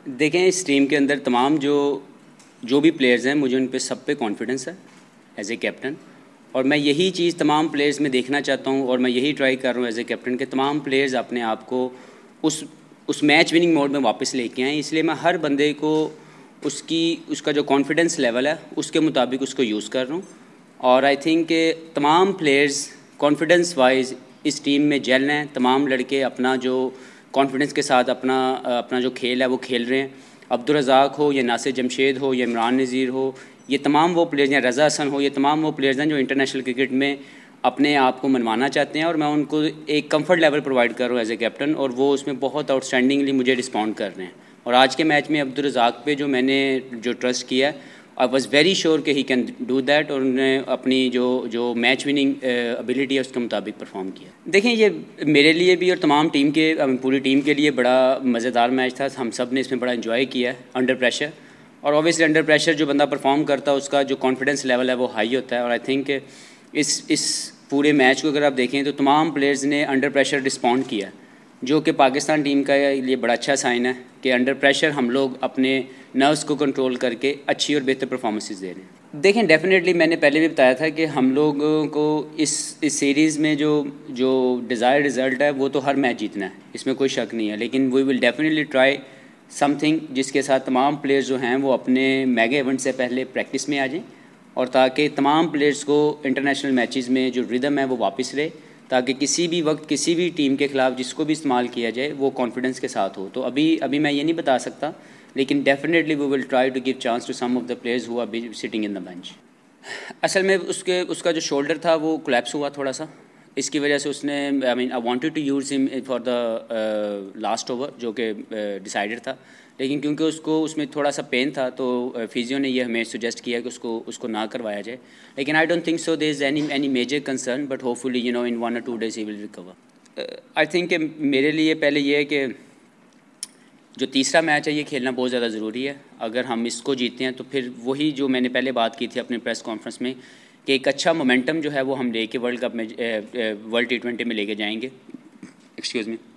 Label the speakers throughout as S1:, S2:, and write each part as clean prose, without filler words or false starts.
S1: देखें, इस टीम के अंदर तमाम जो भी प्लेयर्स हैं, मुझे उन पे सब पे कॉन्फिडेंस है एज ए कैप्टन। और मैं यही चीज़ तमाम प्लेयर्स में देखना चाहता हूँ और मैं यही ट्राई कर रहा हूँ एज ए कैप्टन कि तमाम प्लेयर्स अपने आप को उस मैच विनिंग मोड में वापस लेके आएँ। इसलिए मैं हर बंदे को उसका जो कॉन्फिडेंस लेवल है उसके मुताबिक उसको यूज़ कर रहा हूँ। और आई थिंक कि तमाम प्लेयर्स कॉन्फिडेंस वाइज इस टीम में जेल हैं। तमाम लड़के अपना जो कॉन्फिडेंस के साथ अपना जो खेल है वो खेल रहे हैं। अब्दुल रज़ाक हो या नासिर जमशेद हो या इमरान नज़ीर हो, ये तमाम वो प्लेयर्स, या रज़ा हसन हो, ये तमाम वो प्लेयर्स हैं जो इंटरनेशनल क्रिकेट में अपने आप को मनवाना चाहते हैं। और मैं उनको एक कंफर्ट लेवल प्रोवाइड कर रहा हूँ एज ए कैप्टन, और वो उसमें बहुत आउटस्टैंडिंगली मुझे रिस्पॉन्ड कर रहे हैं। और आज के मैच में अब्दुल रज़ाक पे जो मैंने ट्रस्ट किया, आई वॉज वेरी श्योर कि ही कैन डू दैट, और उन्होंने अपनी जो मैच विनिंग एबिलिटी है उसके मुताबिक परफॉर्म किया। देखें, ये मेरे लिए भी और तमाम टीम के पूरी टीम के लिए बड़ा मज़ेदार मैच था। हम सब ने इसमें बड़ा इन्जॉय किया है अंडर प्रेशर। और ऑब्वियसली अंडर प्रेशर जो बंदा परफॉर्म करता है उसका जो कॉन्फिडेंस लेवल है वो हाई होता है। और आई थिंक इस पूरे मैच को अगर आप देखें तो तमाम प्लेयर्स ने अंडर प्रेशर रिस्पॉन्ड किया, जो कि पाकिस्तान टीम का लिए बड़ा अच्छा साइन है कि अंडर प्रेशर हम लोग अपने नर्व्स को कंट्रोल करके अच्छी और बेहतर परफॉर्मेंसेस दे रहे हैं। देखें, डेफिनेटली मैंने पहले भी बताया था कि हम लोगों को इस सीरीज़ में जो डिज़ायर्ड रिज़ल्ट है वो तो हर मैच जीतना है, इसमें कोई शक नहीं है। लेकिन we will definitely try something जिसके साथ तमाम प्लेयर्स जो हैं वो अपने मेगा इवेंट से पहले प्रैक्टिस में आ जाएँ, और ताकि तमाम प्लेयर्स को इंटरनेशनल मैचेस में जो रिदम है वो वापस रहे, ताकि किसी भी वक्त किसी भी टीम के ख़िलाफ़ जिसको भी इस्तेमाल किया जाए वो कॉन्फिडेंस के साथ हो। तो अभी मैं ये नहीं बता सकता, लेकिन definitely we will try to give chance to some of the players who are sitting in the bench. असल में उसका जो शोल्डर था वो कोलैप्स हुआ थोड़ा सा, इसकी वजह से उसने I wanted to use him for the last over जो कि डिसाइडेड था, लेकिन क्योंकि उसको उसमें थोड़ा सा पेन था तो फिजियो ने ये हमें सुजेस्ट किया कि उसको ना करवाया जाए। लेकिन I don't think so there is any major concern, but hopefully in 1 or 2 days he will recover. I think मेरे लिए पहले ये है कि जो तीसरा मैच है ये खेलना बहुत ज़्यादा ज़रूरी है। अगर हम इसको जीतते हैं तो फिर वही जो मैंने पहले बात की थी अपने प्रेस कॉन्फ्रेंस में कि एक अच्छा मोमेंटम जो है वो हम लेके वर्ल्ड कप में वर्ल्ड T20 में लेके जाएंगे। Excuse me.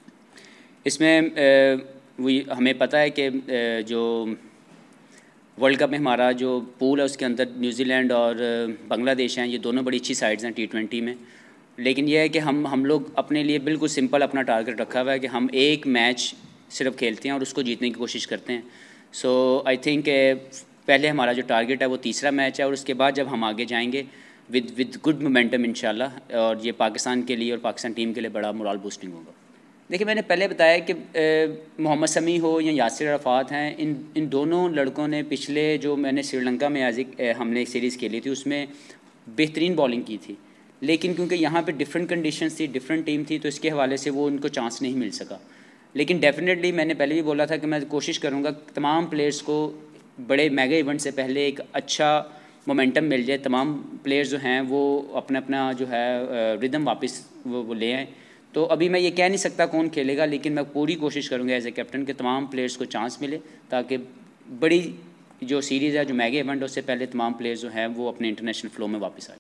S1: इसमें हमें पता है कि जो वर्ल्ड कप में हमारा जो पूल है उसके अंदर न्यूजीलैंड और बांग्लादेश हैं, ये दोनों बड़ी अच्छी साइड्स हैं T20 में। लेकिन यह है कि हम लोग अपने लिए बिल्कुल सिंपल अपना टारगेट रखा हुआ है कि हम एक मैच सिर्फ खेलते हैं और उसको जीतने की कोशिश करते हैं। सो आई थिंक पहले हमारा जो टारगेट है वो तीसरा मैच है, और उसके बाद जब हम आगे जाएंगे विद गुड मोमेंटम इंशाल्लाह, और ये पाकिस्तान के लिए और पाकिस्तान टीम के लिए बड़ा मोरल बूस्टिंग होगा। देखिए, मैंने पहले बताया कि मोहम्मद शमी हो या यासिर अरफात हैं, इन दोनों लड़कों ने पिछले जो मैंने श्रीलंका में हमने एक सीरीज़ खेली थी उसमें बेहतरीन बॉलिंग की थी। लेकिन क्योंकि यहाँ पे डिफरेंट कंडीशंस थी, डिफरेंट टीम थी, तो इसके हवाले से वो उनको चांस नहीं मिल सका। लेकिन डेफिनेटली मैंने पहले भी बोला था कि मैं कोशिश करूँगा तमाम प्लेयर्स को बड़े मेगा इवेंट से पहले एक अच्छा मोमेंटम मिल जाए, तमाम प्लेयर्स जो हैं वो अपना जो है रिदम वापस वो ले आएँ। तो अभी मैं ये कह नहीं सकता कौन खेलेगा, लेकिन मैं पूरी कोशिश करूँगा एज ए कैप्टन कि तमाम प्लेयर्स को चांस मिले, ताकि बड़ी जो सीरीज़ है, जो मेगा इवेंट है, उससे पहले तमाम प्लेयर्स जो हैं वो अपने इंटरनेशनल फ्लो में वापस आए।